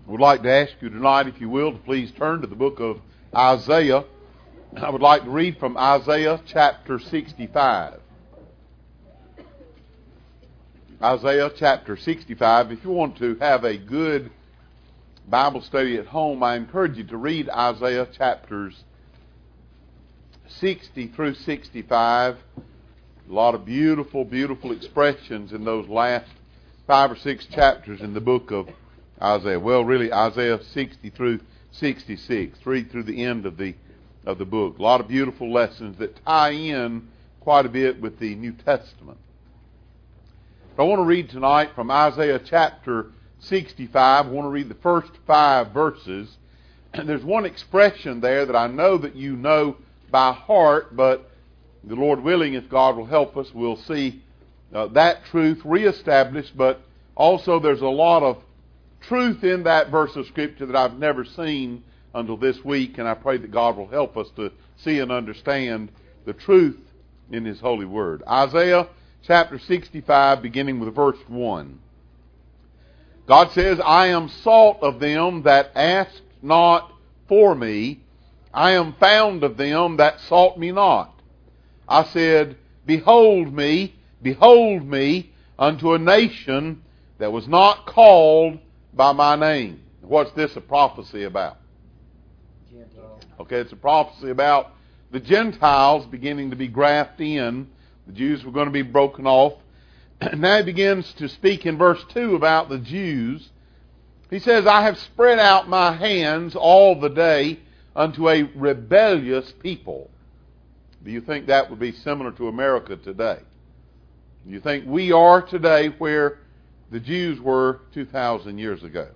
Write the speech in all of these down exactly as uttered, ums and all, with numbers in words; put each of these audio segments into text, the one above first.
I would like to ask you tonight, if you will, to please turn to the book of Isaiah. I would like to read from Isaiah chapter sixty-five. Isaiah chapter sixty-five. If you want to have a good Bible study at home, I encourage you to read Isaiah chapters sixty through sixty-five. A lot of beautiful, beautiful expressions in those last five or six chapters in the book of Isaiah. Well, really, Isaiah sixty through sixty-six. Read through the end of the of the book. A lot of beautiful lessons that tie in quite a bit with the New Testament. But I want to read tonight from Isaiah chapter sixty-five. I want to read the first five verses. And there's one expression there that I know that you know by heart, but the Lord willing, if God will help us, we'll see uh, that truth reestablished. But also there's a lot of truth in that verse of Scripture that I've never seen until this week, and I pray that God will help us to see and understand the truth in His holy word. Isaiah chapter sixty-five, beginning with verse one. God says, I am sought of them that asked not for me. I am found of them that sought me not. I said, Behold me, behold me, unto a nation that was not called by my name. What's this a prophecy about? Gentiles. Okay, it's a prophecy about the Gentiles beginning to be grafted in. The Jews were going to be broken off. And now he begins to speak in verse two about the Jews. He says, I have spread out my hands all the day unto a rebellious people. Do you think that would be similar to America today? Do you think we are today where the Jews were two thousand years ago?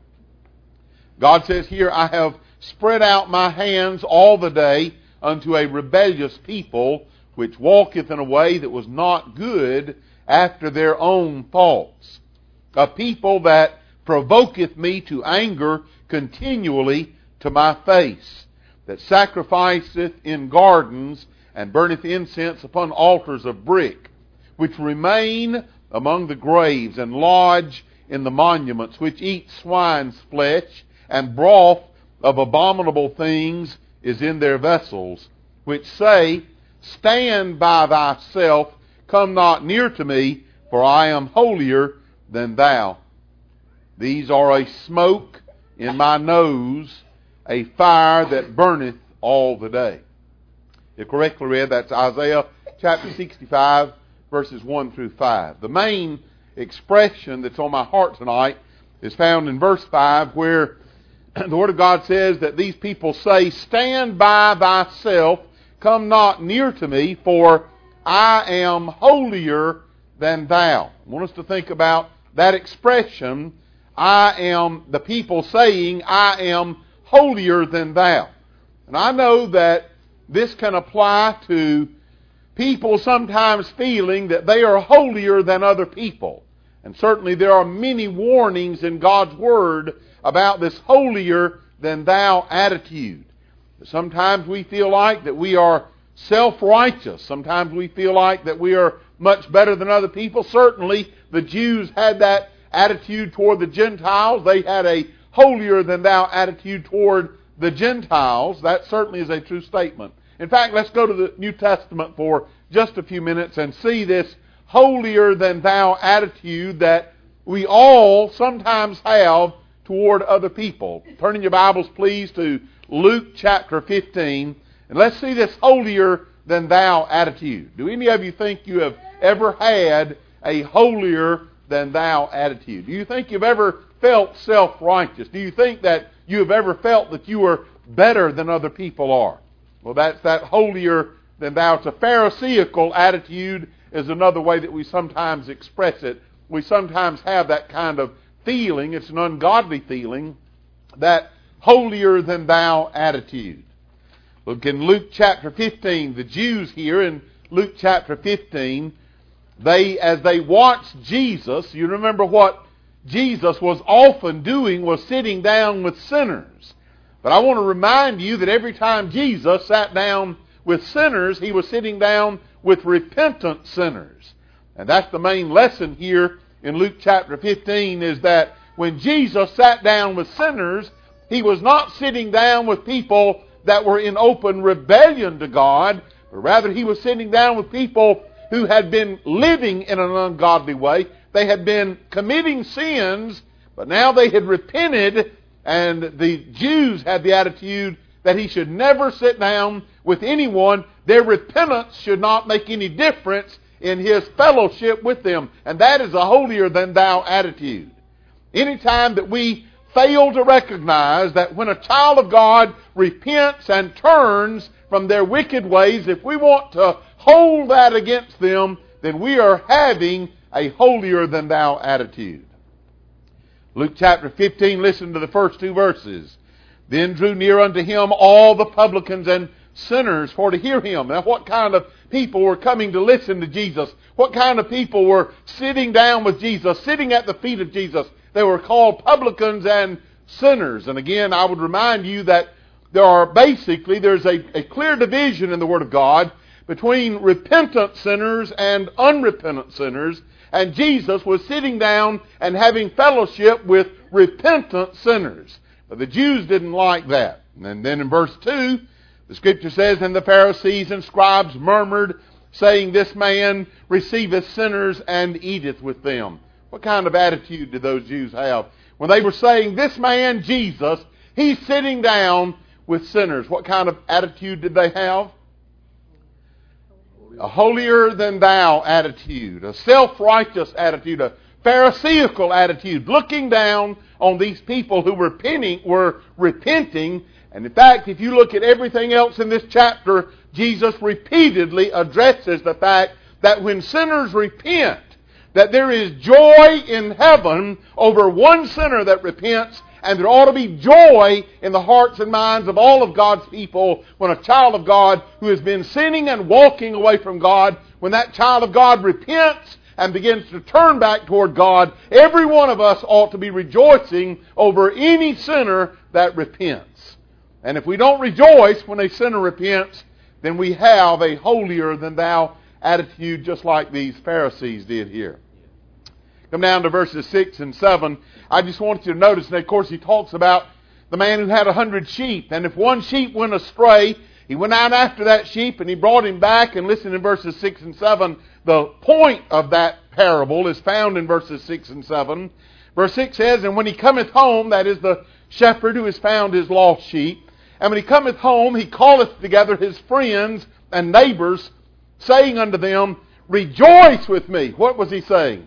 God says here, I have spread out my hands all the day unto a rebellious people, which walketh in a way that was not good after their own thoughts. A people that provoketh me to anger continually to my face, that sacrificeth in gardens, and burneth incense upon altars of brick, which remain among the graves, and lodge in the monuments, which eat swine's flesh, and broth of abominable things is in their vessels, which say, Stand by thyself, come not near to me, for I am holier than thou. These are a smoke in my nose, a fire that burneth all the day. If correctly read, that's Isaiah chapter sixty-five, verses one through five. The main expression that's on my heart tonight is found in verse five, where the Word of God says that these people say, Stand by thyself, come not near to me, for I am holier than thou. I want us to think about that expression, I am, the people saying, I am holier than thou. And I know that this can apply to people sometimes feeling that they are holier than other people. And certainly there are many warnings in God's Word about this holier than thou attitude. Sometimes we feel like that we are self-righteous. Sometimes we feel like that we are much better than other people. Certainly the Jews had that attitude toward the Gentiles. They had a holier than thou attitude toward the Gentiles. That certainly is a true statement. In fact, let's go to the New Testament for just a few minutes and see this holier than thou attitude that we all sometimes have toward other people. Turn in your Bibles, please, to Luke chapter fifteen, and let's see this holier than thou attitude. Do any of you think you have ever had a holier than thou attitude? Do you think you've ever felt self-righteous? Do you think that you have ever felt that you are better than other people are? Well, that's that holier than thou. It's a Pharisaical attitude is another way that we sometimes express it. We sometimes have that kind of feeling. It's an ungodly feeling, that holier than thou attitude. Look in Luke chapter fifteen. The Jews here in Luke chapter fifteen, they, as they watched Jesus, you remember what Jesus was often doing was sitting down with sinners. But I want to remind you that every time Jesus sat down with sinners, He was sitting down with repentant sinners. And that's the main lesson here in Luke chapter fifteen, is that when Jesus sat down with sinners, He was not sitting down with people that were in open rebellion to God, but rather He was sitting down with people who had been living in an ungodly way. They had been committing sins, but now they had repented, and the Jews had the attitude that He should never sit down with anyone. Their repentance should not make any difference in His fellowship with them. And that is a holier-than-thou attitude. Anytime that we fail to recognize that when a child of God repents and turns from their wicked ways, if we want to hold that against them, then we are having a holier-than-thou attitude. Luke chapter fifteen, listen to the first two verses. Then drew near unto Him all the publicans and sinners for to hear Him. Now, what kind of people were coming to listen to Jesus? What kind of people were sitting down with Jesus, sitting at the feet of Jesus? They were called publicans and sinners. And again, I would remind you that there are basically, there's a, a clear division in the Word of God between repentant sinners and unrepentant sinners. And Jesus was sitting down and having fellowship with repentant sinners. But the Jews didn't like that. And then in verse two, the Scripture says, And the Pharisees and scribes murmured, saying, This man receiveth sinners and eateth with them. What kind of attitude did those Jews have? When they were saying, This man, Jesus, He's sitting down with sinners. What kind of attitude did they have? A holier-than-thou attitude, a self-righteous attitude, a Pharisaical attitude, looking down on these people who were repenting, were repenting. And in fact, if you look at everything else in this chapter, Jesus repeatedly addresses the fact that when sinners repent, that there is joy in heaven over one sinner that repents, and there ought to be joy in the hearts and minds of all of God's people when a child of God who has been sinning and walking away from God, when that child of God repents and begins to turn back toward God, every one of us ought to be rejoicing over any sinner that repents. And if we don't rejoice when a sinner repents, then we have a holier-than-thou attitude, just like these Pharisees did here. Come down to verses six and seven. I just want you to notice, and of course he talks about the man who had a hundred sheep. And if one sheep went astray, he went out after that sheep and he brought him back. And listen in verses six and seven. The point of that parable is found in verses six and seven. Verse six says, And when he cometh home, that is the shepherd who has found his lost sheep, and when he cometh home, he calleth together his friends and neighbors, saying unto them, Rejoice with me. What was he saying?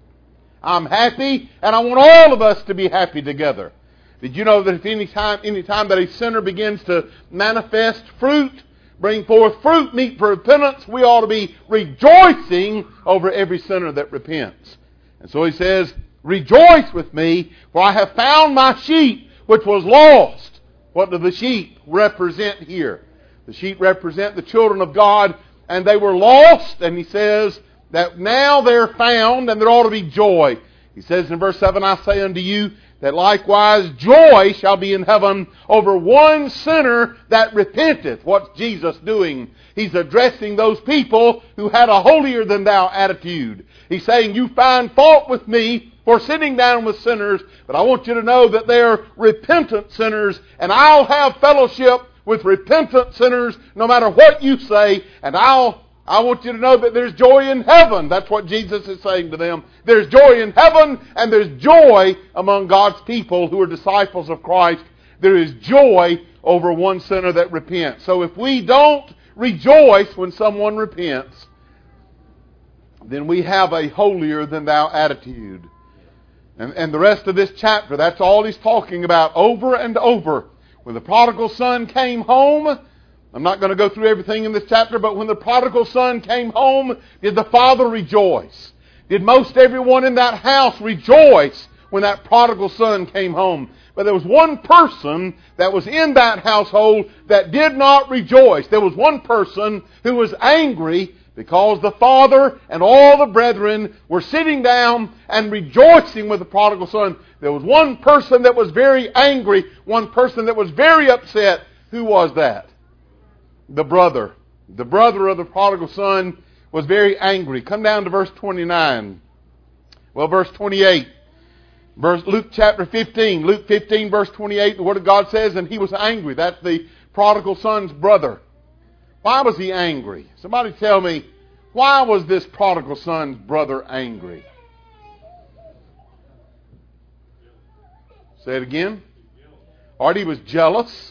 I'm happy, and I want all of us to be happy together. Did you know that if any time, any time that a sinner begins to manifest fruit, bring forth fruit meet for repentance, we ought to be rejoicing over every sinner that repents. And so he says, Rejoice with me, for I have found my sheep which was lost. What do the sheep represent here? The sheep represent the children of God, and they were lost, and he says that now they're found, and there ought to be joy. He says in verse seven, I say unto you, that likewise joy shall be in heaven over one sinner that repenteth. What's Jesus doing? He's addressing those people who had a holier-than-thou attitude. He's saying, you find fault with me for sitting down with sinners, but I want you to know that they're repentant sinners, and I'll have fellowship with repentant sinners no matter what you say, and I'll I want you to know that there's joy in heaven. That's what Jesus is saying to them. There's joy in heaven, and there's joy among God's people who are disciples of Christ. There is joy over one sinner that repents. So if we don't rejoice when someone repents, then we have a holier-than-thou attitude. And, and the rest of this chapter, that's all he's talking about over and over. When the prodigal son came home, I'm not going to go through everything in this chapter, but when the prodigal son came home, did the father rejoice? Did most everyone in that house rejoice when that prodigal son came home? But there was one person that was in that household that did not rejoice. There was one person who was angry because the father and all the brethren were sitting down and rejoicing with the prodigal son. There was one person that was very angry, one person that was very upset. Who was that? The brother. The brother of the prodigal son was very angry. Come down to verse twenty-nine. Well, verse twenty-eight. Verse, Luke chapter fifteen. Luke fifteen verse twenty-eight, the Word of God says, and he was angry. That's the prodigal son's brother. Why was he angry? Somebody tell me, why was this prodigal son's brother angry? Say it again. All right, he was jealous.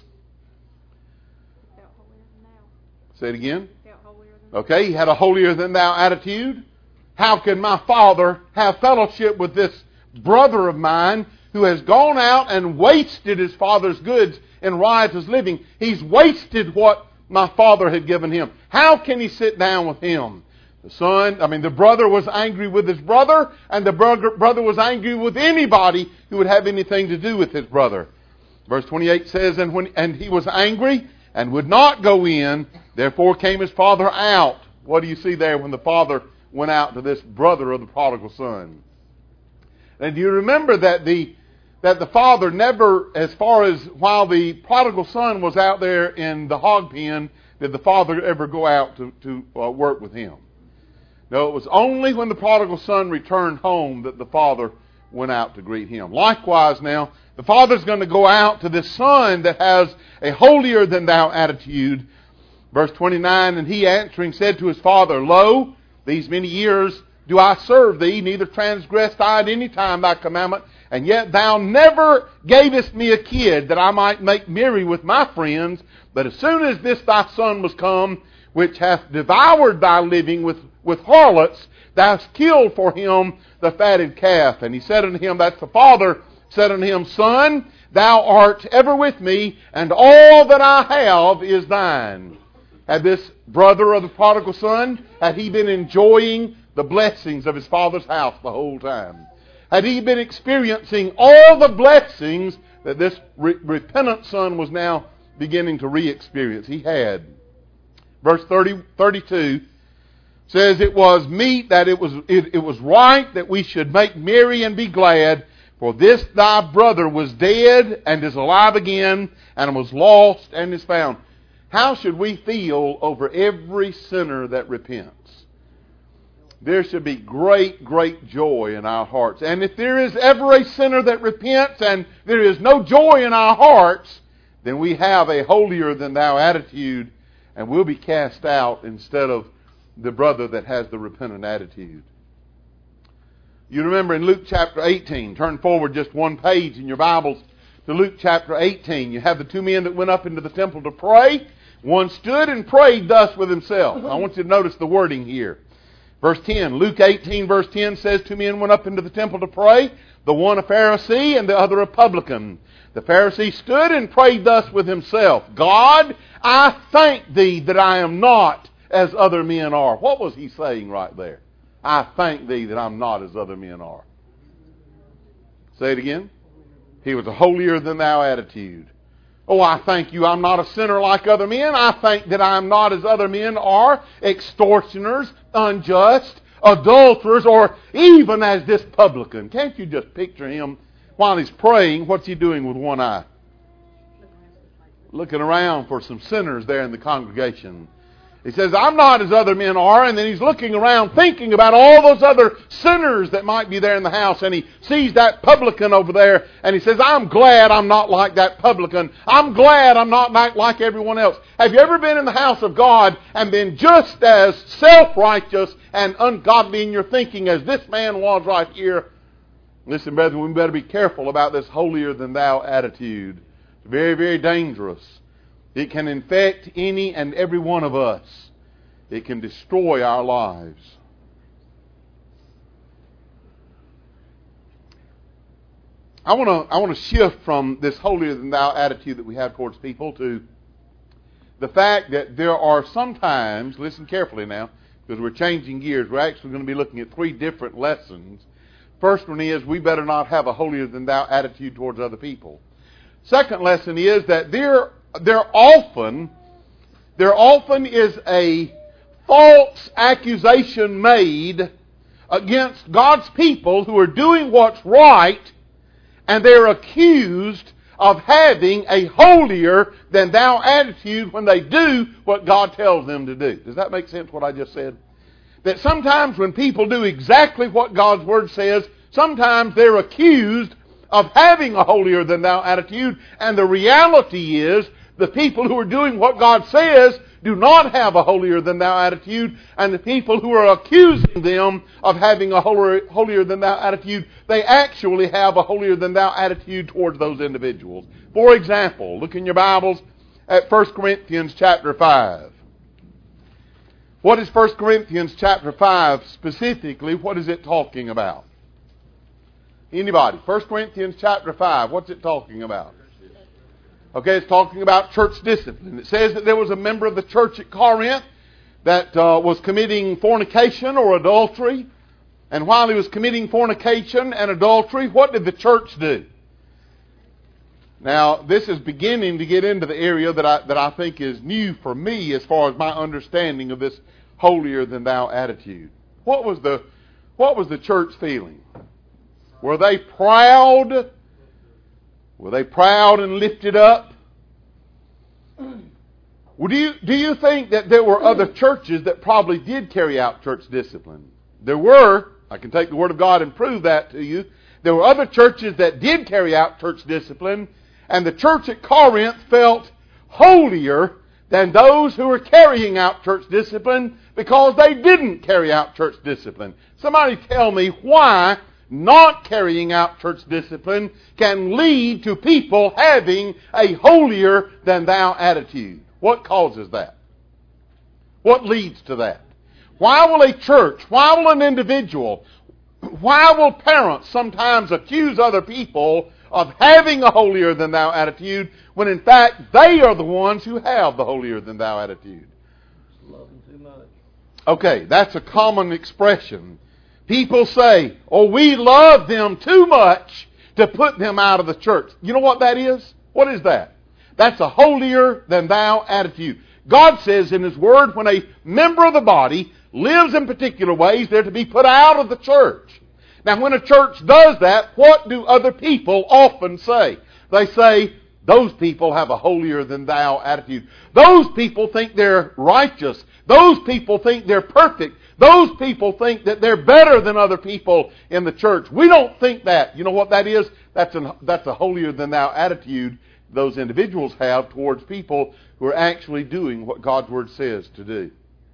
Say it again. Okay, he had a holier-than-thou attitude. How can my father have fellowship with this brother of mine who has gone out and wasted his father's goods in riotous living? He's wasted what my father had given him. How can he sit down with him? The son, I mean, the brother was angry with his brother, and the brother, brother was angry with anybody who would have anything to do with his brother. Verse twenty-eight says, and when and he was angry and would not go in, therefore came his father out. What do you see there when the father went out to this brother of the prodigal son? And do you remember that the that the father never, as far as while the prodigal son was out there in the hog pen, did the father ever go out to, to uh, work with him? No, it was only when the prodigal son returned home that the father went out to greet him. Likewise now, the father's going to go out to this son that has a holier-than-thou attitude. Verse twenty-nine, and he answering said to his father, Lo, these many years do I serve thee, neither transgressed I at any time thy commandment, and yet thou never gavest me a kid that I might make merry with my friends. But as soon as this thy son was come, which hath devoured thy living with, with harlots, thou hast killed for him the fatted calf. And he said unto him, that's the father, said unto him, Son, thou art ever with me, and all that I have is thine. Had this brother of the prodigal son, had he been enjoying the blessings of his father's house the whole time? Had he been experiencing all the blessings that this re- repentant son was now beginning to re-experience? He had. Verse thirty, thirty-two says, It was meet that it was it, it was right that we should make merry and be glad, for this thy brother was dead and is alive again, and was lost and is found. How should we feel over every sinner that repents? There should be great, great joy in our hearts. And if there is ever a sinner that repents and there is no joy in our hearts, then we have a holier-than-thou attitude, and we'll be cast out instead of the brother that has the repentant attitude. You remember in Luke chapter eighteen, turn forward just one page in your Bibles to Luke chapter eighteen. You have the two men that went up into the temple to pray. One stood and prayed thus with himself. I want you to notice the wording here. Verse ten, Luke eighteen verse ten says, Two men went up into the temple to pray, the one a Pharisee and the other a publican. The Pharisee stood and prayed thus with himself, God, I thank thee that I am not as other men are. What was he saying right there? I thank thee that I'm not as other men are. Say it again. He was a holier-than-thou attitude. Oh, I thank you I'm not a sinner like other men. I think that I am not as other men are, extortioners, unjust, adulterers, or even as this publican. Can't you just picture him while he's praying? What's he doing with one eye? Looking around for some sinners there in the congregation. He says, I'm not as other men are, and then he's looking around thinking about all those other sinners that might be there in the house, and he sees that publican over there, and he says, I'm glad I'm not like that publican. I'm glad I'm not like everyone else. Have you ever been in the house of God and been just as self-righteous and ungodly in your thinking as this man was right here? Listen, brethren, we better be careful about this holier-than-thou attitude. It's very, very dangerous. It can infect any and every one of us. It can destroy our lives. I want to I want to shift from this holier-than-thou attitude that we have towards people to the fact that there are sometimes, listen carefully now, because we're changing gears. We're actually going to be looking at three different lessons. First one is we better not have a holier-than-thou attitude towards other people. Second lesson is that there There often, there often is a false accusation made against God's people who are doing what's right, and they're accused of having a holier-than-thou attitude when they do what God tells them to do. Does that make sense, what I just said? That sometimes when people do exactly what God's Word says, Sometimes they're accused of having a holier than thou attitude, and the reality is the people who are doing what God says do not have a holier than thou attitude, and the people who are accusing them of having a holier, holier than thou attitude, they actually have a holier than thou attitude towards those individuals. For example, look in your Bibles at First Corinthians chapter five. What is First Corinthians chapter five specifically? What is it talking about? Anybody? First Corinthians chapter five, what's it talking about? Okay, it's talking about church discipline. It says that there was a member of the church at Corinth that uh, was committing fornication or adultery. And while he was committing fornication and adultery, what did the church do? Now, this is beginning to get into the area that I, that I think is new for me as far as my understanding of this holier than thou attitude. What was the, what was the church feeling? Were they proud? Were they proud and lifted up? Well, do you, do you think that there were other churches that probably did carry out church discipline? There were. I can take the Word of God and prove that to you. There were other churches that did carry out church discipline, and the church at Corinth felt holier than those who were carrying out church discipline because they didn't carry out church discipline. Somebody tell me why not carrying out church discipline can lead to people having a holier than thou attitude. What causes that? What leads to that? Why will a church, why will an individual, why will parents sometimes accuse other people of having a holier than thou attitude when in fact they are the ones who have the holier than thou attitude? Loving too much. Okay, that's a common expression. People say, oh, we love them too much to put them out of the church. You know what that is? What is that? That's a holier than thou attitude. God says in His Word, when a member of the body lives in particular ways, they're to be put out of the church. Now, when a church does that, what do other people often say? They say, those people have a holier than thou attitude. Those people think they're righteous. Those people think they're perfect. Those people think that they're better than other people in the church. We don't think that. You know what that is? That's, an, that's a holier than thou attitude those individuals have towards people who are actually doing what God's Word says to do.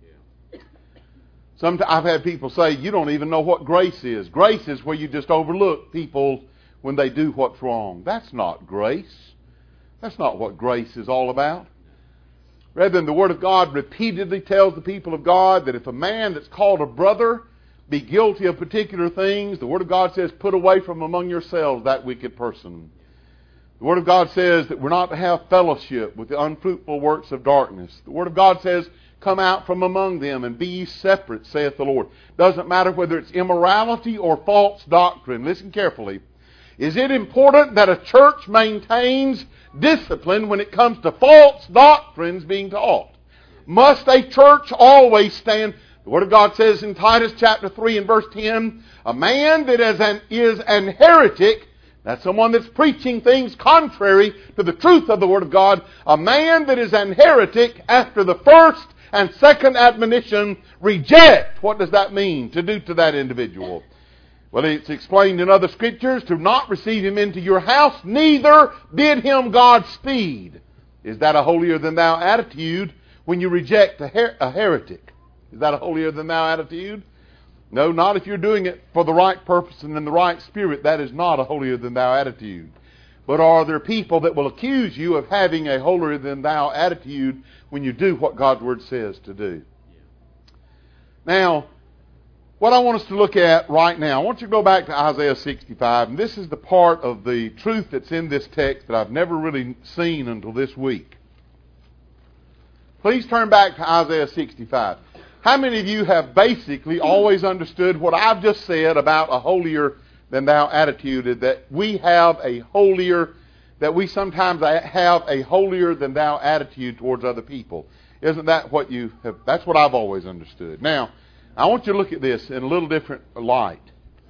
Sometimes I've had people say, you don't even know what grace is. Grace is where you just overlook people when they do what's wrong. That's not grace. That's not what grace is all about. Rather than the Word of God repeatedly tells the people of God that if a man that's called a brother be guilty of particular things, the Word of God says, put away from among yourselves that wicked person. The Word of God says that we're not to have fellowship with the unfruitful works of darkness. The Word of God says, come out from among them and be ye separate, saith the Lord. Doesn't matter whether it's immorality or false doctrine. Listen carefully. Is it important that a church maintains discipline when it comes to false doctrines being taught? Must a church always stand? The Word of God says in Titus chapter three and verse ten, a man that is an, is an heretic, that's someone that's preaching things contrary to the truth of the Word of God, a man that is an heretic after the first and second admonition, reject. What does that mean to do to that individual? Well, it's explained in other scriptures, to not receive him into your house, neither bid him Godspeed. Is that a holier than thou attitude when you reject a, her- a heretic? Is that a holier than thou attitude? No, not if you're doing it for the right purpose and in the right spirit. That is not a holier than thou attitude. But are there people that will accuse you of having a holier than thou attitude when you do what God's Word says to do? Now, what I want us to look at right now, I want you to go back to Isaiah sixty-five, and this is the part of the truth that's in this text that I've never really seen until this week. Please turn back to Isaiah sixty-five. How many of you have basically always understood what I've just said about a holier than thou attitude, that we have a holier, that we sometimes have a holier than thou attitude towards other people? Isn't that what you have? That's what I've always understood. Now, I want you to look at this in a little different light.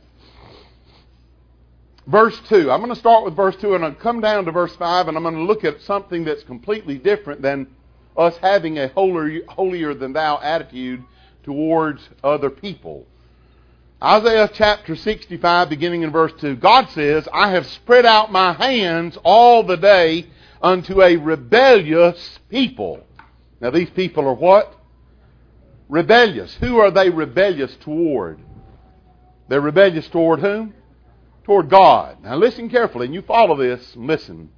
Verse two. I'm going to start with verse two and I'll come down to verse five, and I'm going to look at something that's completely different than us having a holier, holier than thou attitude towards other people. Isaiah chapter sixty-five, beginning in verse two, God says, I have spread out my hands all the day unto a rebellious people. Now these people are what? Rebellious. Who are they rebellious toward? They're rebellious toward whom? Toward God. Now listen carefully, and you follow this and listen.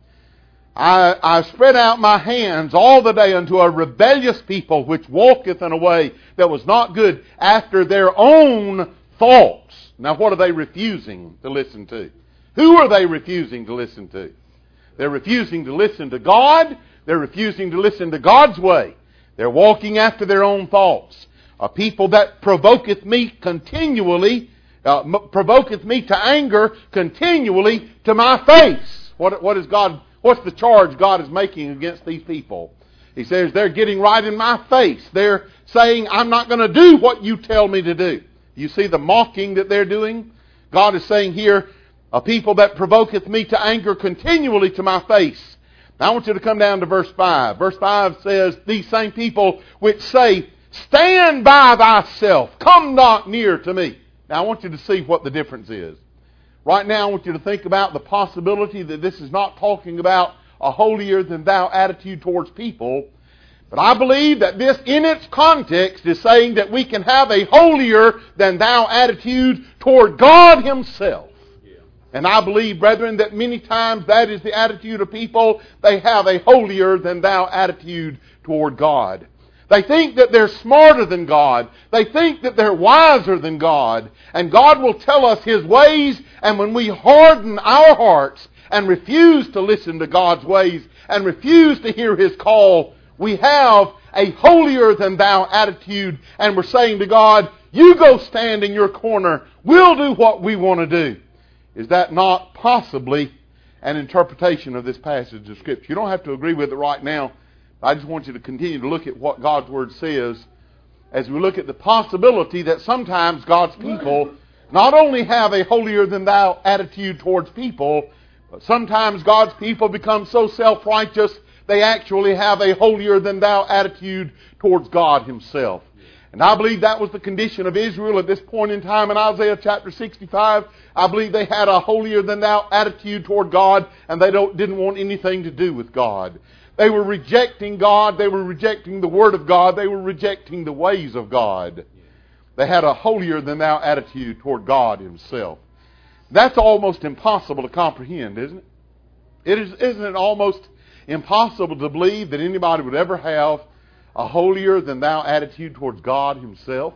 I, I spread out my hands all the day unto a rebellious people which walketh in a way that was not good after their own thoughts. Now what are they refusing to listen to? Who are they refusing to listen to? They're refusing to listen to God. They're refusing to listen to God's way. They're walking after their own thoughts. A people that provoketh me continually, uh, m- provoketh me to anger continually to my face. What, what is God, what's the charge God is making against these people? He says they're getting right in my face. They're saying, I'm not going to do what you tell me to do. You see the mocking that they're doing? God is saying here, a people that provoketh me to anger continually to my face. Now I want you to come down to verse five. Verse five says, these same people which say, stand by thyself, come not near to me. Now I want you to see what the difference is. Right now I want you to think about the possibility that this is not talking about a holier than thou attitude towards people. But I believe that this in its context is saying that we can have a holier than thou attitude toward God Himself. And I believe, brethren, that many times that is the attitude of people. They have a holier than thou attitude toward God. They think that they're smarter than God. They think that they're wiser than God. And God will tell us His ways, and when we harden our hearts and refuse to listen to God's ways and refuse to hear His call, we have a holier than thou attitude, and we're saying to God, you go stand in your corner. We'll do what we want to do. Is that not possibly an interpretation of this passage of Scripture? You don't have to agree with it right now. I just want you to continue to look at what God's Word says as we look at the possibility that sometimes God's people not only have a holier than thou attitude towards people, but sometimes God's people become so self-righteous they actually have a holier than thou attitude towards God Himself. And I believe that was the condition of Israel at this point in time in Isaiah chapter sixty-five. I believe they had a holier than thou attitude toward God, and they don't, didn't want anything to do with God. They were rejecting God. They were rejecting the Word of God. They were rejecting the ways of God. They had a holier than thou attitude toward God Himself. That's almost impossible to comprehend, isn't it? It is, isn't it almost impossible to believe that anybody would ever have a holier than thou attitude towards God Himself?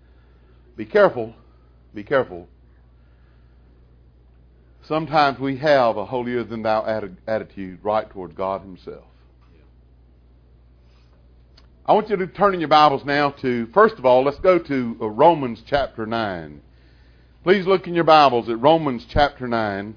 Be careful. Be careful. Sometimes we have a holier than thou attitude right towards God Himself. I want you to turn in your Bibles now to, first of all, let's go to Romans chapter nine. Please look in your Bibles at Romans chapter nine.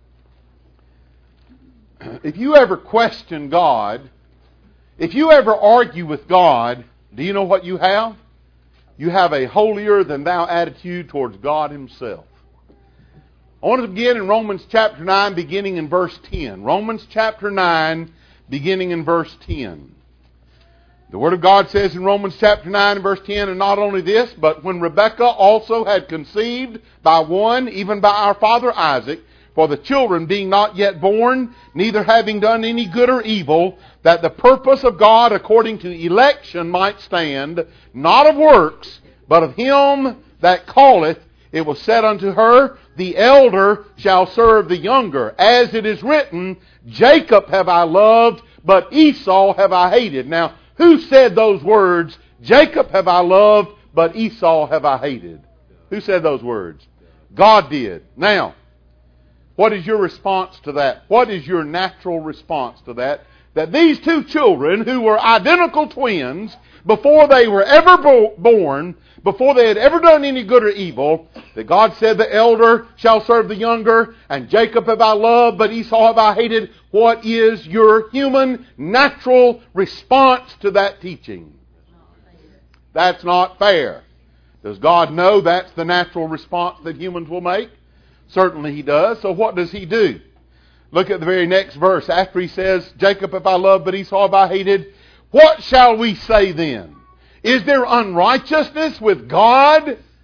If you ever question God, if you ever argue with God, do you know what you have? You have a holier than thou attitude towards God Himself. I want to begin in Romans chapter nine, beginning in verse ten. Romans chapter nine, beginning in verse ten. The Word of God says in Romans chapter nine and verse ten, and not only this, but when Rebekah also had conceived by one, even by our father Isaac, for the children being not yet born, neither having done any good or evil, that the purpose of God according to election might stand, not of works, but of Him that calleth, it was said unto her, the elder shall serve the younger. As it is written, Jacob have I loved, but Esau have I hated. Now, who said those words, Jacob have I loved, but Esau have I hated? Who said those words? God did. Now, what is your response to that? What is your natural response to that? That these two children, who were identical twins, before they were ever bo- born, before they had ever done any good or evil, that God said the elder shall serve the younger, and Jacob have I loved, but Esau have I hated. What is your human natural response to that teaching? That's not fair. Does God know that's the natural response that humans will make? Certainly He does. So what does He do? Look at the very next verse. After He says, Jacob have I loved, but Esau have I hated. What shall we say then? Is there unrighteousness with God?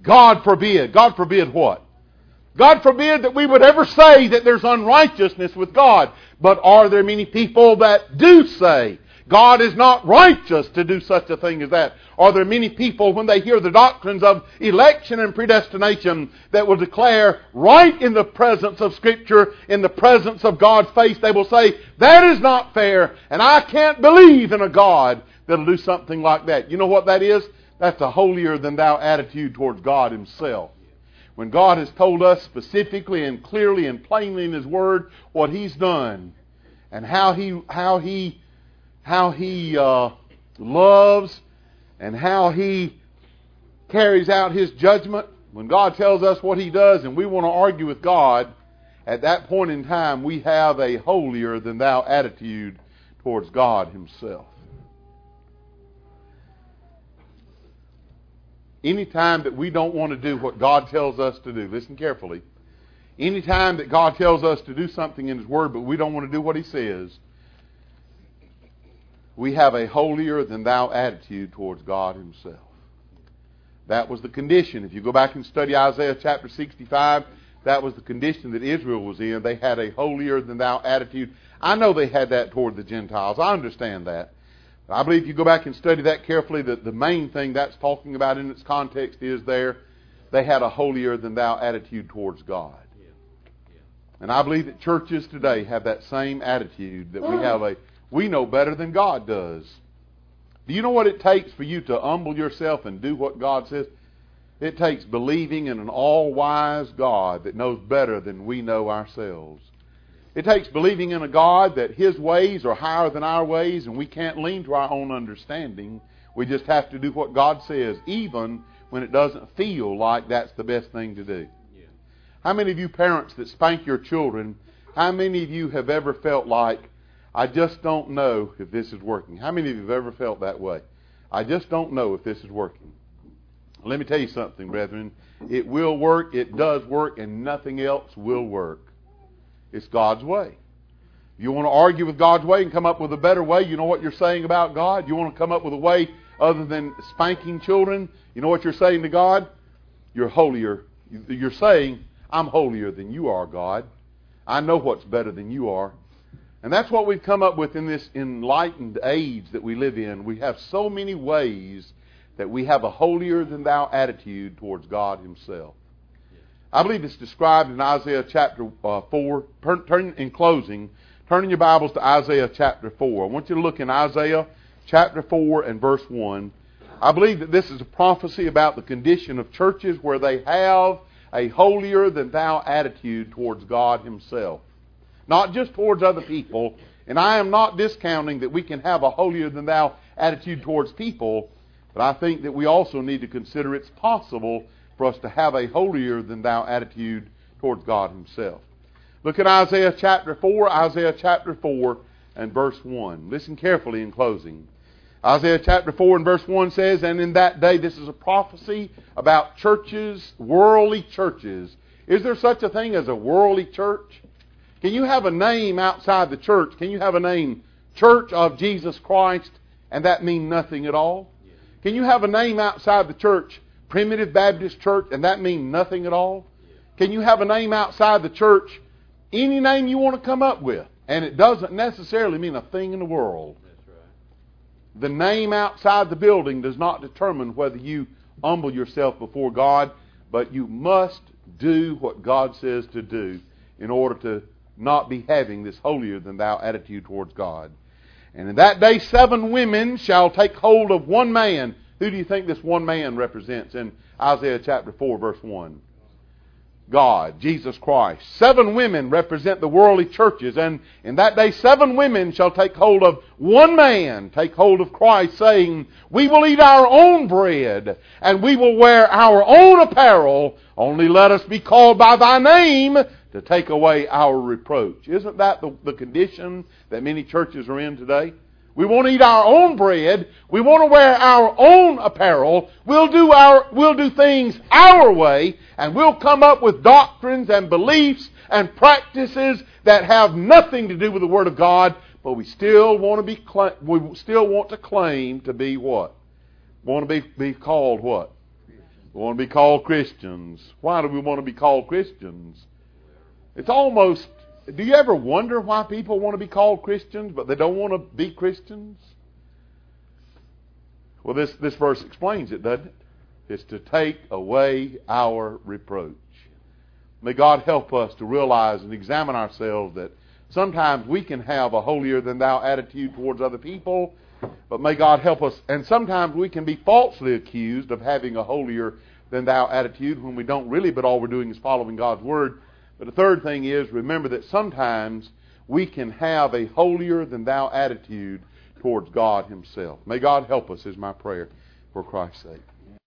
God forbid. God forbid what? God forbid that we would ever say that there's unrighteousness with God. But are there many people that do say God is not righteous to do such a thing as that? Are there many people, when they hear the doctrines of election and predestination, that will declare right in the presence of Scripture, in the presence of God's face, they will say, that is not fair, and I can't believe in a God that'll do something like that. You know what that is? That's a holier-than-thou attitude towards God Himself. When God has told us specifically and clearly and plainly in His Word what He's done, and how He how He how He uh, loves, and how He carries out His judgment. When God tells us what He does and we want to argue with God, at that point in time we have a holier-than-thou attitude towards God Himself. Anytime that we don't want to do what God tells us to do, listen carefully. Anytime that God tells us to do something in His Word but we don't want to do what He says, we have a holier-than-thou attitude towards God Himself. That was the condition. If you go back and study Isaiah chapter sixty-five, that was the condition that Israel was in. They had a holier-than-thou attitude. I know they had that toward the Gentiles. I understand that. But I believe if you go back and study that carefully, that the main thing that's talking about in its context is there, they had a holier-than-thou attitude towards God. Yeah. Yeah. And I believe that churches today have that same attitude, that we have a, we know better than God does. Do you know what it takes for you to humble yourself and do what God says? It takes believing in an all-wise God that knows better than we know ourselves. It takes believing in a God that His ways are higher than our ways, and we can't lean to our own understanding. We just have to do what God says, even when it doesn't feel like that's the best thing to do. Yeah. How many of you parents that spank your children, how many of you have ever felt like, I just don't know if this is working? How many of you have ever felt that way? I just don't know if this is working. Let me tell you something, brethren. It will work, it does work, and nothing else will work. It's God's way. If you want to argue with God's way and come up with a better way, you know what you're saying about God? You want to come up with a way other than spanking children? You know what you're saying to God? You're holier. You're saying, I'm holier than you are, God. I know what's better than you are. And that's what we've come up with in this enlightened age that we live in. We have so many ways that we have a holier-than-thou attitude towards God Himself. I believe it's described in Isaiah chapter uh, four. Turn, turn in closing, turn in your Bibles to Isaiah chapter four. I want you to look in Isaiah chapter four and verse one. I believe that this is a prophecy about the condition of churches where they have a holier-than-thou attitude towards God Himself. Not just towards other people. And I am not discounting that we can have a holier-than-thou attitude towards people, but I think that we also need to consider it's possible for us to have a holier-than-thou attitude towards God Himself. Look at Isaiah chapter four, Isaiah chapter four and verse one. Listen carefully in closing. Isaiah chapter four and verse one says, and in that day, this is a prophecy about churches, worldly churches. Is there such a thing as a worldly church? Can you have a name outside the church? Can you have a name, Church of Jesus Christ, and that mean nothing at all? Can you have a name outside the church, Primitive Baptist Church, and that mean nothing at all? Can you have a name outside the church, any name you want to come up with, and it doesn't necessarily mean a thing in the world? That's right. The name outside the building does not determine whether you humble yourself before God, but you must do what God says to do in order to not be having this holier-than-thou attitude towards God. And in that day seven women shall take hold of one man. Who do you think this one man represents in Isaiah chapter four, verse one? God, Jesus Christ. Seven women represent the worldly churches. And in that day, seven women shall take hold of one man, take hold of Christ, saying, we will eat our own bread, and we will wear our own apparel. Only let us be called by thy name to take away our reproach. Isn't that the, the condition that many churches are in today? We want to eat our own bread. We want to wear our own apparel. We'll do our, we'll do things our way, and we'll come up with doctrines and beliefs and practices that have nothing to do with the Word of God. But we still want to be, we still want to claim to be what? Want to be, be called what? We want to be called Christians. Why do we want to be called Christians? It's almost, do you ever wonder why people want to be called Christians, but they don't want to be Christians? Well, this, this verse explains it, doesn't it? It's to take away our reproach. May God help us to realize and examine ourselves that sometimes we can have a holier-than-thou attitude towards other people, but may God help us. And sometimes we can be falsely accused of having a holier-than-thou attitude when we don't really, but all we're doing is following God's Word. But the third thing is, remember that sometimes we can have a holier-than-thou attitude towards God Himself. May God help us is my prayer for Christ's sake.